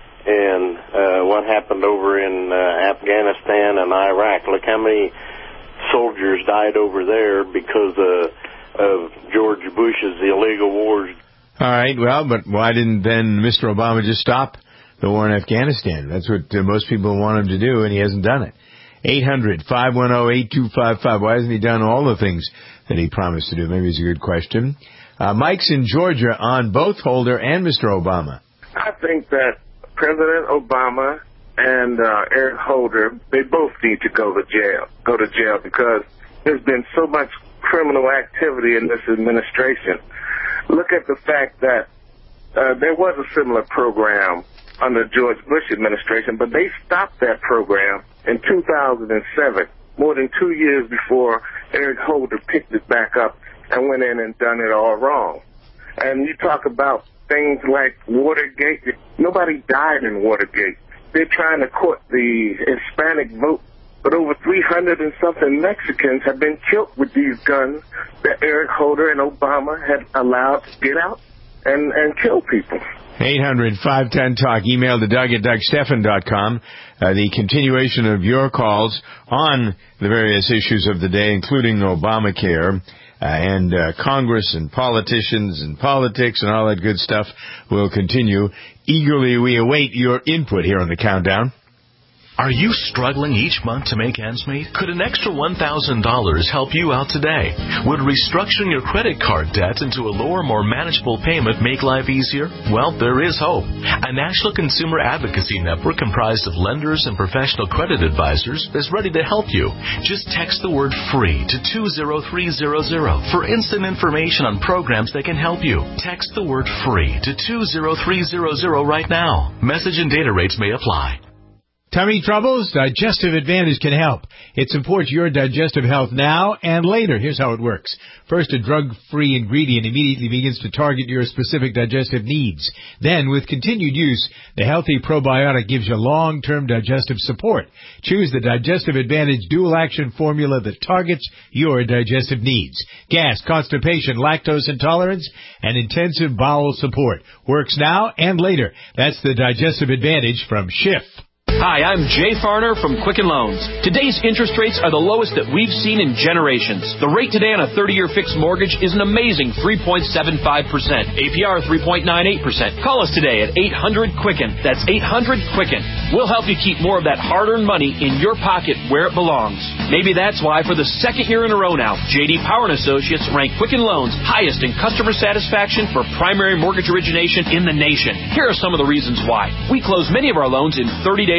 and uh, what happened over in uh, Afghanistan and Iraq? Look how many soldiers died over there because uh, of George Bush's illegal wars. All right, well, but why didn't then Mister Obama just stop the war in Afghanistan? That's what uh, most people want him to do, and he hasn't done it. eight hundred, five one zero, eight two five five. Why hasn't he done all the things that he promised to do? Maybe it's a good question. Uh, Mike's in Georgia on both Holder and Mister Obama. I think that President Obama and uh, Eric Holder, they both need to go to jail, go to jail because there's been so much criminal activity in this administration. Look at the fact that uh, there was a similar program under George Bush administration, but they stopped that program in two thousand seven, more than two years before Eric Holder picked it back up and went in and done it all wrong. And you talk about things like Watergate. Nobody died in Watergate. They're trying to court the Hispanic vote, but over three hundred and something Mexicans have been killed with these guns that Eric Holder and Obama had allowed to get out and, and kill people. eight hundred, five one zero, talk. Email to Doug at Doug Stephan dot com. Uh, the continuation of your calls on the various issues of the day, including Obamacare, uh, and uh, Congress and politicians and politics and all that good stuff will continue. Eagerly we await your input here on the Countdown. Are you struggling each month to make ends meet? Could an extra one thousand dollars help you out today? Would restructuring your credit card debt into a lower, more manageable payment make life easier? Well, there is hope. A national consumer advocacy network comprised of lenders and professional credit advisors is ready to help you. Just text the word FREE to two zero three zero zero for instant information on programs that can help you. Text the word FREE to two zero three zero zero right now. Message and data rates may apply. Tummy troubles? Digestive Advantage can help. It supports your digestive health now and later. Here's how it works. First, a drug-free ingredient immediately begins to target your specific digestive needs. Then, with continued use, the healthy probiotic gives you long-term digestive support. Choose the Digestive Advantage dual-action formula that targets your digestive needs. Gas, constipation, lactose intolerance, and intensive bowel support. Works now and later. That's the Digestive Advantage from Schiff. Hi, I'm Jay Farner from Quicken Loans. Today's interest rates are the lowest that we've seen in generations. The rate today on a thirty-year fixed mortgage is an amazing three point seven five percent. A P R three point nine eight percent. Call us today at eight hundred Quicken. That's eight hundred Quicken. We'll help you keep more of that hard-earned money in your pocket where it belongs. Maybe that's why for the second year in a row now, J D Power and Associates rank Quicken Loans highest in customer satisfaction for primary mortgage origination in the nation. Here are some of the reasons why. We close many of our loans in thirty days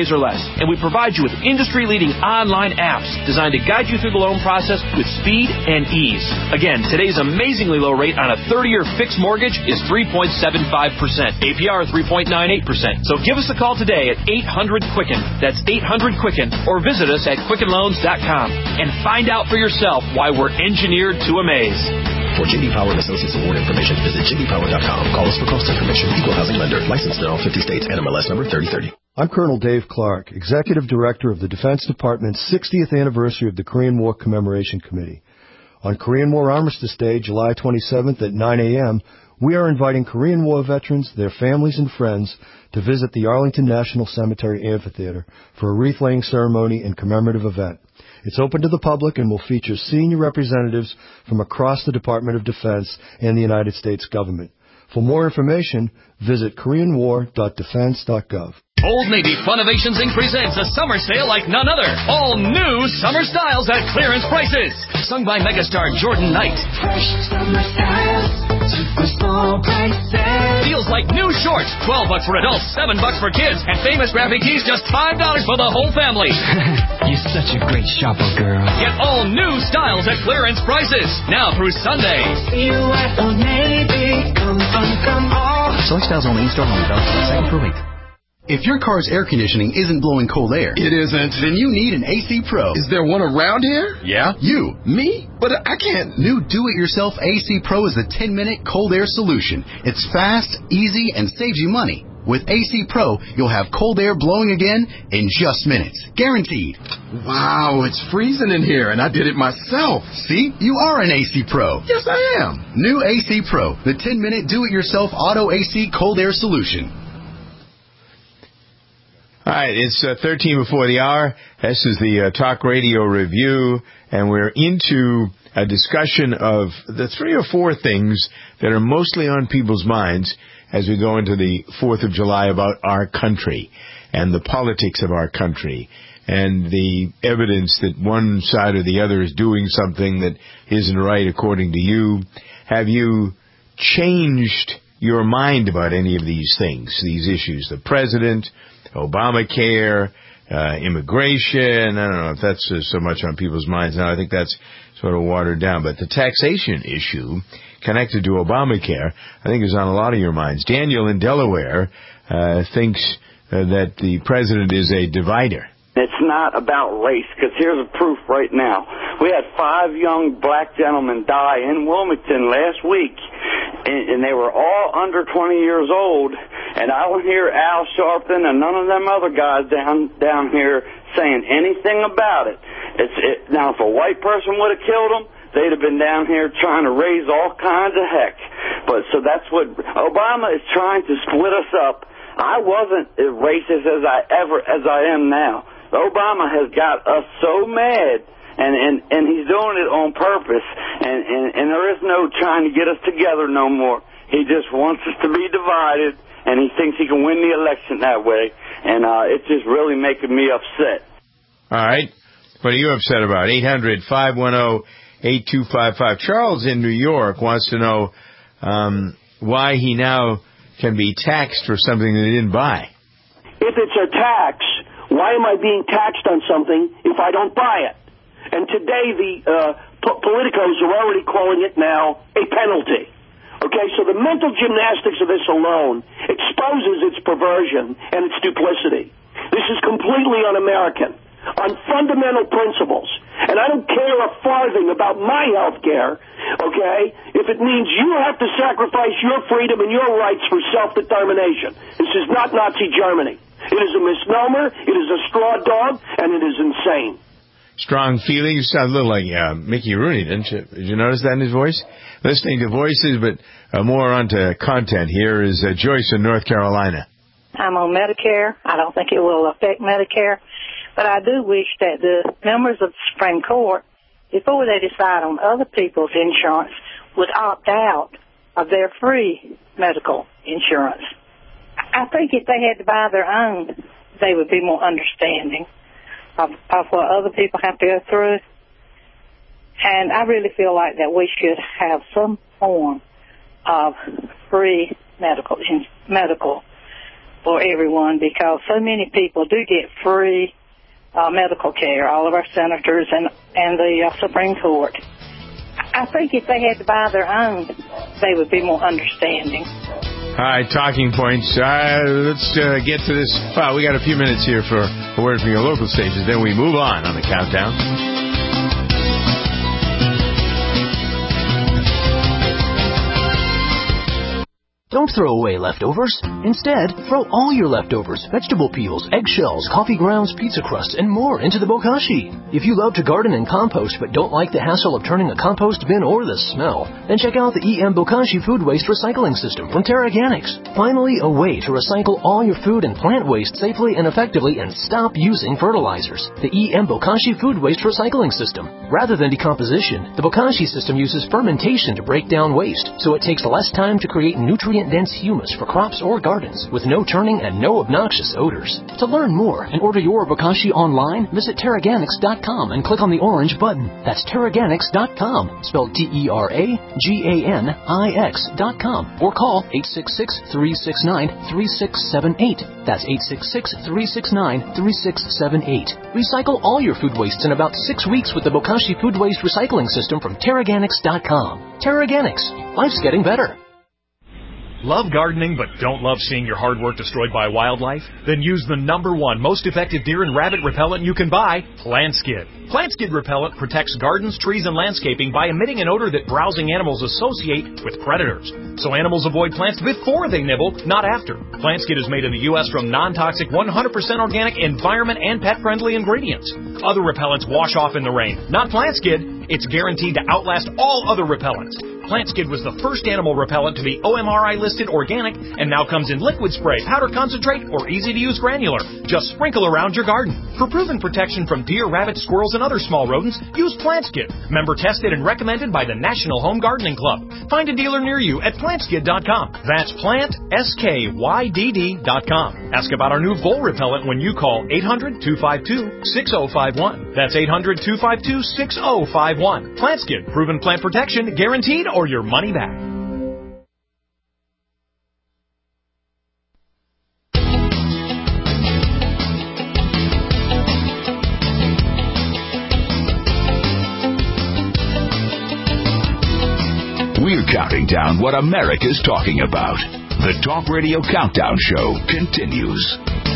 days or less. And we provide you with industry-leading online apps designed to guide you through the loan process with speed and ease. Again, today's amazingly low rate on a thirty-year fixed mortgage is three point seven five percent. A P R three point nine eight percent. So give us a call today at eight hundred Quicken. That's eight hundred Quicken. Or visit us at quicken loans dot com and find out for yourself why we're engineered to amaze. For J D Power and Associates Award information, visit j d power dot com. Call us for cost information. Equal housing lender. Licensed in all fifty states. N M L S number thirty thirty. I'm Colonel Dave Clark, Executive Director of the Defense Department's sixtieth anniversary of the Korean War Commemoration Committee. On Korean War Armistice Day, July twenty-seventh at nine a.m., we are inviting Korean War veterans, their families, and friends to visit the Arlington National Cemetery Amphitheater for a wreath-laying ceremony and commemorative event. It's open to the public and will feature senior representatives from across the Department of Defense and the United States government. For more information, visit korean war dot defense dot gov. Old Navy Funnovations Incorporated presents a summer sale like none other. All new summer styles at clearance prices. Sung by megastar Jordan Knight. Fresh summer styles, super small prices. Feels like new shorts. twelve bucks for adults, seven bucks for kids. And famous graphic tees, just five dollars for the whole family. You're such a great shopper, girl. Get all new styles at clearance prices. Now through Sunday. See you at Old Navy. Come, come, come on. Select styles only in-store only. Valid second per week. If your car's air conditioning isn't blowing cold air, it isn't, then you need an A C Pro. Is there one around here? Yeah. You. Me? But I can't. New do-it-yourself A C Pro is the ten-minute cold air solution. It's fast, easy, and saves you money. With A C Pro, you'll have cold air blowing again in just minutes. Guaranteed. Wow, it's freezing in here, and I did it myself. See? You are an A C Pro. Yes, I am. New A C Pro, the ten-minute do-it-yourself auto A C cold air solution. All right, it's uh, thirteen before the hour. This is the uh, Talk Radio Review, and we're into a discussion of the three or four things that are mostly on people's minds as we go into the fourth of July about our country and the politics of our country and the evidence that one side or the other is doing something that isn't right according to you. Have you changed your mind about any of these things, these issues? The president, Obamacare, uh, immigration. I don't know if that's uh, so much on people's minds now. I think that's sort of watered down. But the taxation issue connected to Obamacare, I think, is on a lot of your minds. Daniel in Delaware uh, thinks uh, that the president is a divider. It's not about race, because here's a proof right now. We had five young black gentlemen die in Wilmington last week, and, and they were all under twenty years old, and I don't hear Al Sharpton and none of them other guys down down here saying anything about it. It's it, now, if a white person would have killed them, they'd have been down here trying to raise all kinds of heck. But so that's what Obama is trying to split us up. I wasn't as racist as I ever as I am now. Obama has got us so mad, and, and, and he's doing it on purpose, and, and, and there is no trying to get us together no more. He just wants us to be divided, and he thinks he can win the election that way, and uh, it's just really making me upset. All right. What are you upset about? eight hundred, five one zero, eight two five five. Charles in New York wants to know um, why he now can be taxed for something that he didn't buy. If it's a tax, why am I being taxed on something if I don't buy it? And today the uh, po- politicos are already calling it now a penalty. Okay, so the mental gymnastics of this alone exposes its perversion and its duplicity. This is completely un-American, on fundamental principles. And I don't care a farthing about my health care, okay, if it means you have to sacrifice your freedom and your rights for self-determination. This is not Nazi Germany. It is a misnomer, it is a straw dog, and it is insane. Strong feelings. Sound a little like uh, Mickey Rooney, didn't you? Did you notice that in his voice? Listening to voices, but uh, more onto content. Here is uh, Joyce in North Carolina. I'm on Medicare. I don't think it will affect Medicare. But I do wish that the members of the Supreme Court, before they decide on other people's insurance, would opt out of their free medical insurance. I think if they had to buy their own, they would be more understanding of, of what other people have to go through. And I really feel like that we should have some form of free medical medical for everyone, because so many people do get free uh, medical care, all of our senators and, and the uh, Supreme Court. I think if they had to buy their own, they would be more understanding. All right, talking points. Uh, let's uh, get to this. Well, we got a few minutes here for a word from your local stations. Then we move on on the countdown. Don't throw away leftovers. Instead, throw all your leftovers, vegetable peels, eggshells, coffee grounds, pizza crusts, and more into the bokashi. If you love to garden and compost but don't like the hassle of turning a compost bin or the smell, then check out the E M Bokashi Food Waste Recycling System from Terraganics. Finally, a way to recycle all your food and plant waste safely and effectively and stop using fertilizers. The E M Bokashi Food Waste Recycling System. Rather than decomposition, the Bokashi system uses fermentation to break down waste, so it takes less time to create nutrient-dense humus for crops or gardens with no turning and no obnoxious odors. To learn more and order your Bokashi online, visit Terraganics dot com and click on the orange button. That's Terraganics dot com, spelled T E R A G A N I X dot com, or call eight six six, three six nine, three six seven eight. That's eight six six, three six nine, three six seven eight. Recycle all your food wastes in about six weeks with the Bokashi Food Waste Recycling System from Terraganics dot com. Terraganics. Life's getting better. Love gardening but don't love seeing your hard work destroyed by wildlife? Then use the number one most effective deer and rabbit repellent you can buy, PlantSkid. PlantSkid repellent protects gardens, trees, and landscaping by emitting an odor that browsing animals associate with predators. So animals avoid plants before they nibble, not after. PlantSkid is made in the U S from non-toxic, one hundred percent organic, environment, and pet-friendly ingredients. Other repellents wash off in the rain. Not PlantSkid. It's guaranteed to outlast all other repellents. PlantSkid was the first animal repellent to be O M R I-listed organic and now comes in liquid spray, powder concentrate, or easy-to-use granular. Just sprinkle around your garden. For proven protection from deer, rabbits, squirrels, and other small rodents, use PlantSkid. Member tested and recommended by the National Home Gardening Club. Find a dealer near you at plant skid dot com. That's plant, S K Y D D dot com. Ask about our new vole repellent when you call eight hundred, two five two, six oh five one. That's eight hundred, two five two, six oh five one. PlantSkid, proven plant protection, guaranteed or your money back. We're counting down what America's talking about. The Talk Radio Countdown Show continues.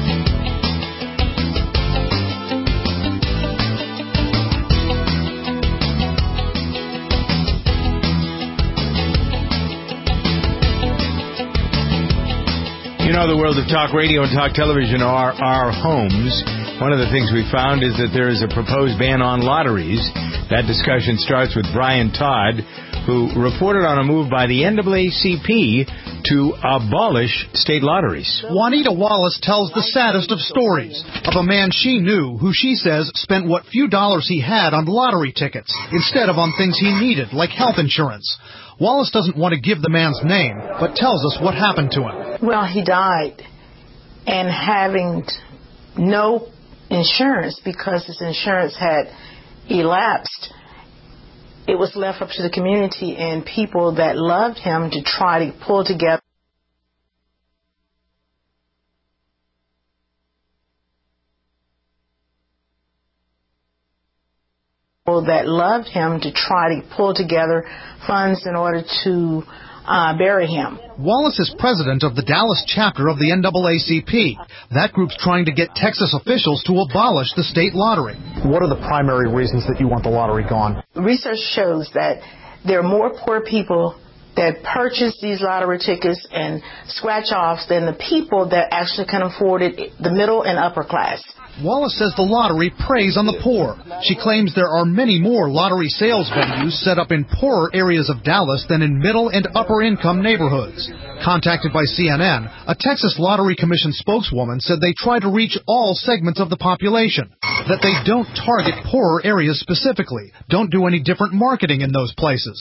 You know, the world of talk radio and talk television are our homes. One of the things we found is that there is a proposed ban on lotteries. That discussion starts with Brian Todd, who reported on a move by the N double A C P to abolish state lotteries. Juanita Wallace tells the saddest of stories of a man she knew who she says spent what few dollars he had on lottery tickets instead of on things he needed, like health insurance. Wallace doesn't want to give the man's name, but tells us what happened to him. Well, he died, and having no insurance because his insurance had elapsed, it was left up to the community and people that loved him to try to pull together that loved him to try to pull together funds in order to uh, bury him. Wallace is president of the Dallas chapter of the N double A C P. That group's trying to get Texas officials to abolish the state lottery. What are the primary reasons that you want the lottery gone? Research shows that there are more poor people that purchase these lottery tickets and scratch-offs than the people that actually can afford it, the middle and upper class. Wallace says the lottery preys on the poor. She claims there are many more lottery sales venues set up in poorer areas of Dallas than in middle and upper income neighborhoods. Contacted by C N N, a Texas Lottery Commission spokeswoman said they try to reach all segments of the population, that they don't target poorer areas specifically, don't do any different marketing in those places.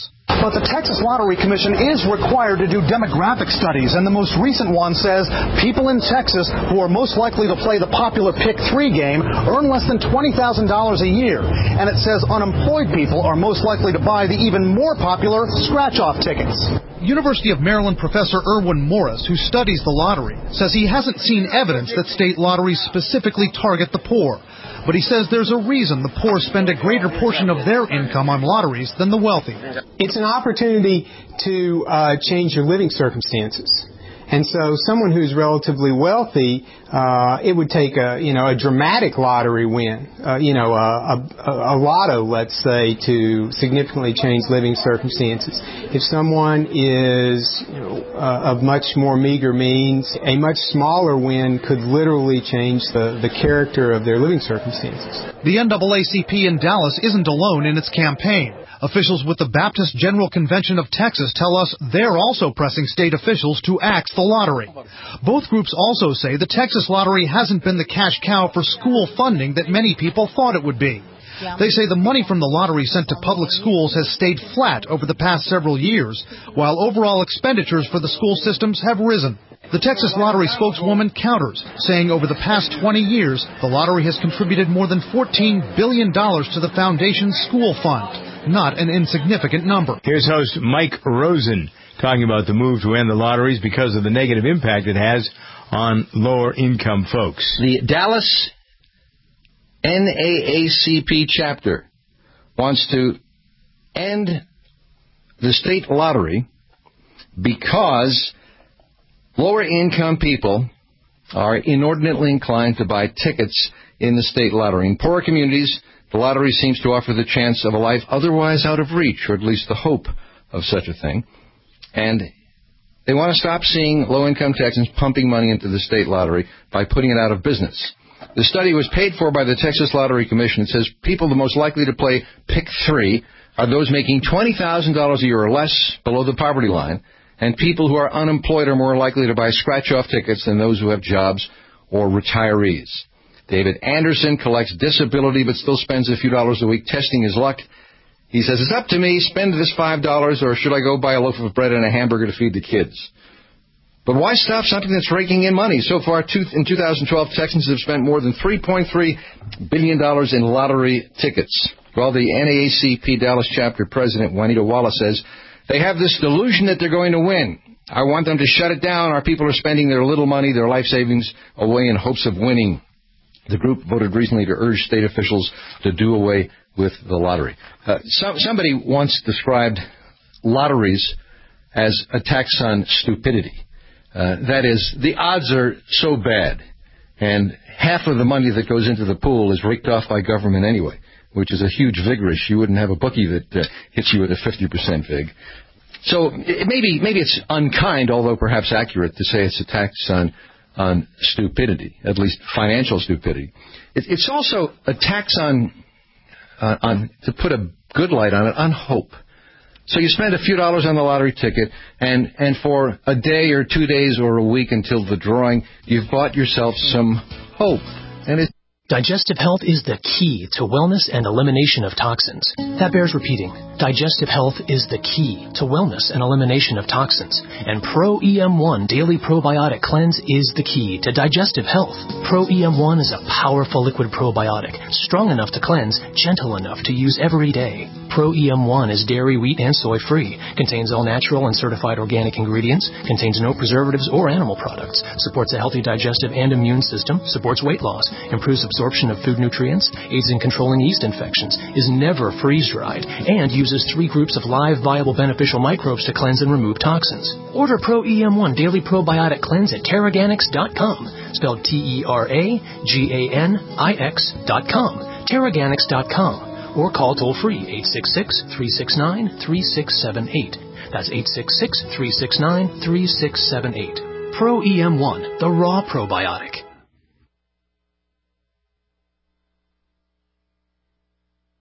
But the Texas Lottery Commission is required to do demographic studies, and the most recent one says people in Texas who are most likely to play the popular Pick three game earn less than twenty thousand dollars a year. And it says unemployed people are most likely to buy the even more popular scratch-off tickets. University of Maryland professor Erwin Morris, who studies the lottery, says he hasn't seen evidence that state lotteries specifically target the poor. But he says there's a reason the poor spend a greater portion of their income on lotteries than the wealthy. It's an opportunity to uh, change your living circumstances. And so someone who's relatively wealthy, uh, it would take a, you know, a dramatic lottery win, uh, you know, a, a, a lotto, let's say, to significantly change living circumstances. If someone is, you know, uh, of much more meager means, a much smaller win could literally change the, the character of their living circumstances. The N double A C P in Dallas isn't alone in its campaign. Officials with the Baptist General Convention of Texas tell us they're also pressing state officials to axe the lottery. Both groups also say the Texas lottery hasn't been the cash cow for school funding that many people thought it would be. They say the money from the lottery sent to public schools has stayed flat over the past several years, while overall expenditures for the school systems have risen. The Texas Lottery spokeswoman counters, saying over the past twenty years, the lottery has contributed more than fourteen billion dollars to the foundation's school fund. Not an insignificant number. Here's host Mike Rosen talking about the move to end the lotteries because of the negative impact it has on lower-income folks. The Dallas N double A C P chapter wants to end the state lottery because lower-income people are inordinately inclined to buy tickets in the state lottery. In poorer communities, the lottery seems to offer the chance of a life otherwise out of reach, or at least the hope of such a thing. And they want to stop seeing low-income Texans pumping money into the state lottery by putting it out of business. The study was paid for by the Texas Lottery Commission. It says people the most likely to play Pick three are those making twenty thousand dollars a year or less below the poverty line, and people who are unemployed are more likely to buy scratch-off tickets than those who have jobs or retirees. David Anderson collects disability but still spends a few dollars a week testing his luck. He says, it's up to me, spend this five dollars, or should I go buy a loaf of bread and a hamburger to feed the kids? But why stop something that's raking in money? So far, in two thousand twelve, Texans have spent more than three point three billion dollars in lottery tickets. Well, the N double A C P Dallas chapter president, Juanita Wallace, says, they have this delusion that they're going to win. I want them to shut it down. Our people are spending their little money, their life savings, away in hopes of winning. The group voted recently to urge state officials to do away with the lottery. Uh, some, somebody once described lotteries as a tax on stupidity. Uh, that is, the odds are so bad, and half of the money that goes into the pool is raked off by government anyway, which is a huge vig risk. You wouldn't have a bookie that uh, hits you with a fifty percent vig. So it, maybe maybe it's unkind, although perhaps accurate, to say it's a tax on on stupidity, at least financial stupidity. It, it's also a tax on, uh, on, to put a good light on it, on hope. So you spend a few dollars on the lottery ticket, and, and for a day or two days or a week until the drawing, you've bought yourself some hope. And it's Digestive health is the key to wellness and elimination of toxins. That bears repeating. Digestive health is the key to wellness and elimination of toxins. And Pro E M one Daily Probiotic Cleanse is the key to digestive health. Pro E M one is a powerful liquid probiotic, strong enough to cleanse, gentle enough to use every day. Pro E M one is dairy, wheat, and soy free, contains all natural and certified organic ingredients, contains no preservatives or animal products, supports a healthy digestive and immune system, supports weight loss, improves absorption of food nutrients, aids in controlling yeast infections, is never freeze-dried, and uses three groups of live, viable, beneficial microbes to cleanse and remove toxins. Order Pro E M one Daily Probiotic Cleanse at Terraganics dot com, spelled T E R A G A N I X dot com, Terraganics dot com, or call toll-free eight six six, three six nine, three six seven eight. That's eight six six, three six nine, three six seven eight. Pro E M one, the raw probiotic.